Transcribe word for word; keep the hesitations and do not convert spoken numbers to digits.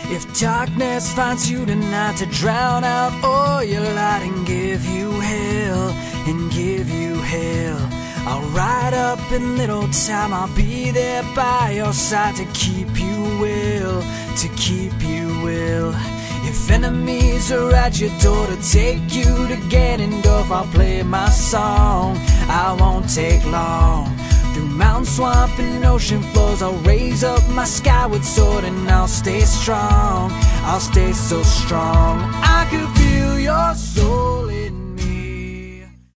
If darkness finds you tonight to drown out all your light and give you hell, and give you hell, I'll ride up in little time, I'll be there by your side to keep you well, to keep you well. If enemies are at your door to take you to Ganondorf, I'll play my song, I won't take long. Through mountain, swamp, and ocean floors, I'll raise up my skyward sword and I'll stay strong, I'll stay so strong. I could feel your soul